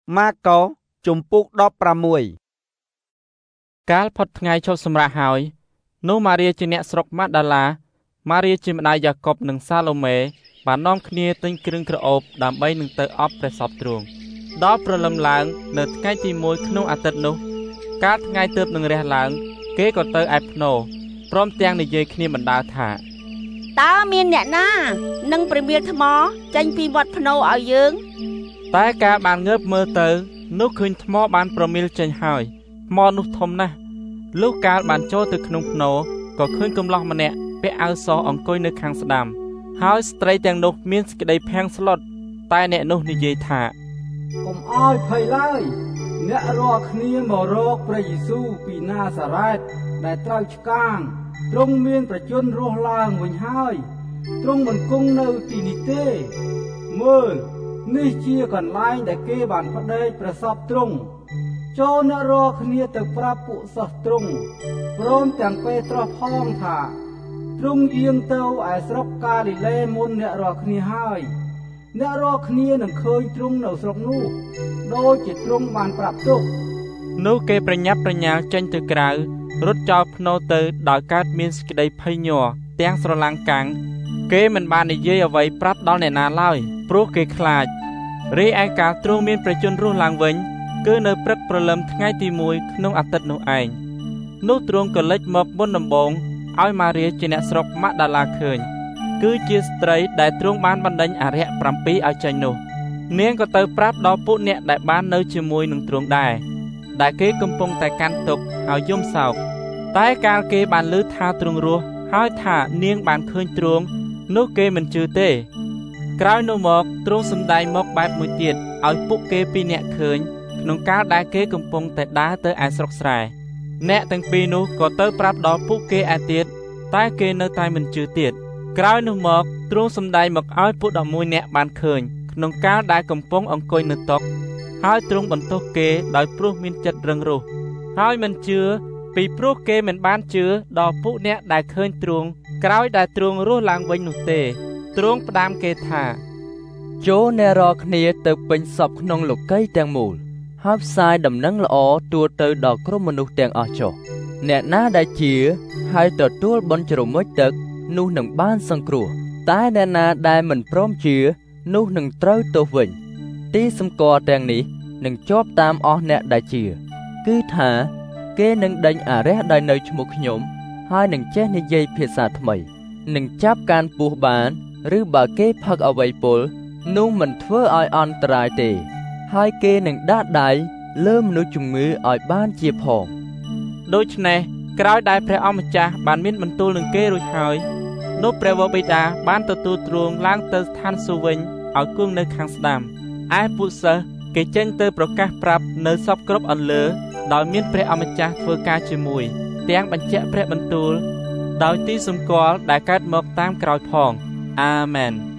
ម៉ាកុសជំពូក16កាលផុតថ្ងៃចូលសម្រាកហើយនោះម៉ារីជាអ្នកស្រុកម៉ាដាឡាម៉ារីជាម្ដាយយ៉ាកុបនិងសាឡូមេបាននាំគ្នាទិញគ្រឿងក្រអូបដើម្បីនឹងទៅអបព្រះសពទ្រង់ដល់ព្រលឹមឡើងនៅថ្ងៃទី1ក្នុងអាទិត្យនោះកាលថ្ងៃទើបនឹងរះឡើងគេក៏ទៅឯភ្នោព្រមទាំងនិយាយគ្នាបណ្ដាលថាតើមានអ្នកណានឹងប្រមៀលថ្មចេញពីវត្តភ្នោឲ្យយើងតែការបានងើបមើលទៅនោះឃើញថ្មបានប្រមៀលចេញហើយថ្មនោះធំណាស់លុះកាលបានចូលទៅក្នុងភ្នោក៏ឃើញកំឡោះម្នាក់ពាក់អាវសអង្គុយនៅខាងស្ដាំហើយស្ត្រីទាំងនោះមានសេចក្តីភាំងស្លុតតែអ្នកនោះនិយាយថាកុំអោយភ័យឡើយអ្នករាល់គ្នាមករកព្រះយេស៊ូវពីណាសារ៉េតដែលត្រូវឆ្កាងទ្រង់មានប្រជញ្ញរស់ឡើងវិញហើយទ្រង់មិនគង់នៅទីនេះទេមើលនេះជាកន្លែងដែលគេបានផ្ដេកព្រះសពទ្រង់ចូលអ្នករាល់គ្នាទៅប្រាប់ពួកសិស្សទ្រង់ព្រមទាំងពេត្រុសផងថាទ្រង់យាងទៅឯស្រុកកាលីលេមុនអ្នករាល់គ្នាហើយអ្នករាល់គ្នានឹងឃើញទ្រង់នៅស្រុកនោះដូចជាទ្រង់បានប្រាប់ទុកនោះគេប្រញាប់ប្រញាល់ចេញទៅក្រៅរត់ចោលភ្នោទៅដោយកើតមានសេចក្តីភ័យញ័រទាំងស្រឡាំងកាំងគេមិនបាននិយាយអ្វីប្រាប់ដល់អ្នកណាឡើយព្រោះគេខ្លាចរីឯកាលទ្រង់មានប្រជញ្ញរស់ឡើងវិញគឺនៅព្រឹកព្រលឹមថ្ងៃទី1ក្នុងអាទិត្យនោះឯងនោះទ្រង់ក៏លេចមកមុនដំបូងឲ្យម៉ារីជាអ្នកស្រុកម៉ាដាឡាឃើញគឺជាស្ត្រីដែលទ្រង់បានបណ្ដេញអារក្ស7ឲ្យចេញនោះនាងក៏ទៅប្រាប់ដល់ពួកអ្នកដែលបាននៅជាមួយនឹងទ្រង់ដែរដែលគេកំពុងតែកាន់ទុក្ខហើយយំសោកតែកាលគេបានឮថាទ្រង់រស់ហើយថានាងបានឃើញទ្រង់នោះគេមិនជឿទេក្រោយនោះមកទ្រង់សម្ដែងមកបែបមួយទៀតឲ្យពួកគេពីរនាក់ឃើញក្នុងកាលដែលគេកំពុងតែដើរទៅឯស្រុកស្រែអ្នកទាំងពីរនោះក៏ទៅប្រាប់ដល់ពួកគេឯទៀតតែគេនៅតែមិនជឿទៀតក្រោយនោះមកទ្រង់សម្ដែងមកឲ្យពួក11នាក់បានឃើញក្នុងកាលដែលកំពុងអង្គុយនៅតុហើយទ្រង់បន្ទោសគេដោយព្រោះមានចិត្តរឹងរូសហើយមិនជឿពីព្រោះគេមិនបានជឿដល់ពួកអ្នកដែលឃើញទ្រង់ក្រោយដែលទ្រង់រស់ឡើងវិញនោះទេទ្រង់ផ្ដាំគេថាចូលអ្នករាល់គ្នាទៅពេញសពក្នុងលោកីយ៍ទាំងមូលហើយផ្សាយដំណឹងល្អទូទៅដល់ក្រុមមនុស្សទាំងអស់ចុះអ្នកណាដែលជាហើយទទួលបុណ្យជ្រមុជទឹកនោះនឹងបានសង្គ្រោះតែអ្នកណាដែលមិនព្រមជានោះនឹងត្រូវទោសវិញទីសម្គាល់ទាំងនេះនឹងជាប់តាមអស់អ្នកដែលជាគឺថាគេនឹងដេញអារក្សដោយនៅឈ្មោះខ្ញុំហើយនឹងចេះនិយាយភាសាថ្មីនឹងចាប់កាន់ពស់បានឬបើគេផឹកអ្វីពុលនោះមិនធ្វើឲ្យអន្តរាយទេហើយគេនឹងដាក់ដៃលើមនុស្សជំងឺឲ្យបានជាផងដូច្នេះក្រោយដែលព្រះអម្ចាស់បានមានបន្ទូលនឹងគេរួចហើយនោះព្រះវរបិតាបានទទួលទ្រង់ឡើងទៅស្ថានសួគ៌វិញឲ្យគង់នៅខាងស្ដាំឯពួកសិស្សគេចេញទៅប្រកាសប្រាប់នៅសពគ្រប់អន្លើដោយមានព្រះអម្ចាស់ធ្វើការជាមួយទាំងបញ្ជាក់ព្រះបន្ទូលដោយទីសម្គាល់ដែលកើតមកតាមក្រោយផងអាមែន